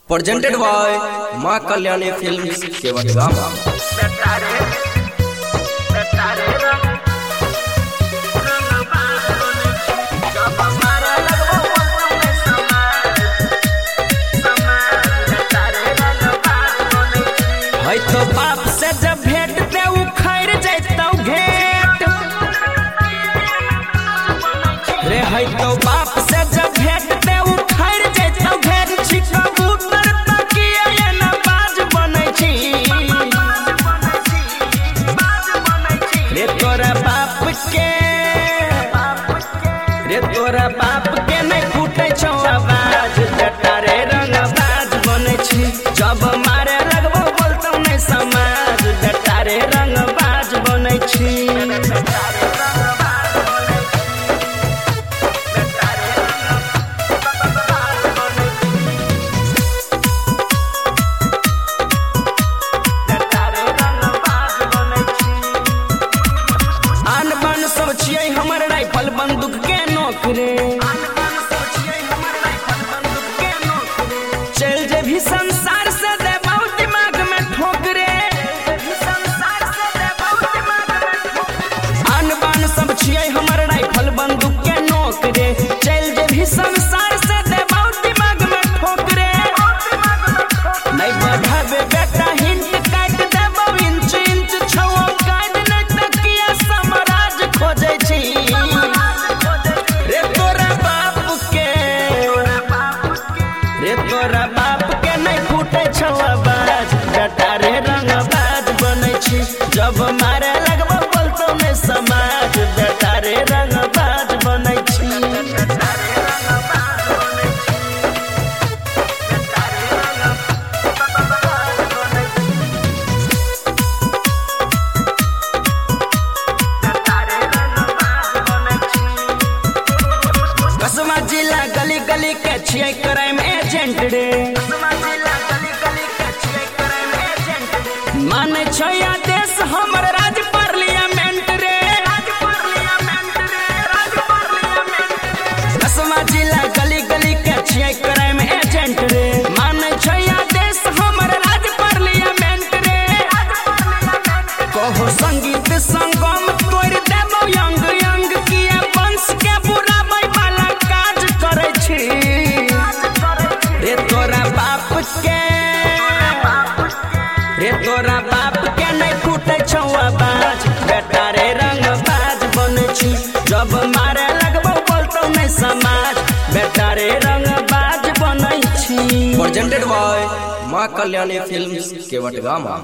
Presented by Ma Kalyani Films, Kevatgama. है तो बाप से जब भेंट दे उखड़ जैतौ घेट रे है तो बाप से जब भेंट दे उखड़ जैतौ घेट छी कबूतर तकिया ये न बाज बनै छी रे तोरा बाप के नहीं फूटे छौ आवाज बेटा रे रंग बाज बनै छी जब मारे लगबो बोलतौ नहीं समाज बेटा रे रंग बाज बनै छी आन बान सब छियै हमर राइफल बंदूक के नौकरे चल जे भी संसार से देबौ दिमाग में ठोकरे आन बान सब छियै हमर राइफल बंदूक के नौकरे चल जे भी संसार से देबौ दिमाग में ठोकरे नहीं बढ़ाबे बेटा हिंट काट देबौ इंच इंच छौ काट नहीं तकिया समराज खोजै छी रे तोरा बाप के नहीं फूटे छौ आवाज बेटा रे रंग बाज बनै छी जब मारे लगबो बोलतौ नहीं समाज बेटा रे रंग बाज बनै छी कसमा जिला गली गली के छियै क्राइम एजेंट रे माने छै आदेश हमर राज पार्लियामेंट रे कसमा जिला गली गली के छियै क्राइम एजेंट रे माने छै आदेश हमर राज पार्लियामेंट रे कहो संगीत संगम तोड़ देबौ यंग यंग किया वंश के बुराबै वाला काज करे छी रे तोरा बाप के नहीं फूटे छौ आवाज बेटा रे रंग बाज बनै छी जब मारे लगबौ बोलतौ नहीं समाज बेटा रे रंग बाज बनै छी Presented by Ma Kalyani Films, Kevatgama.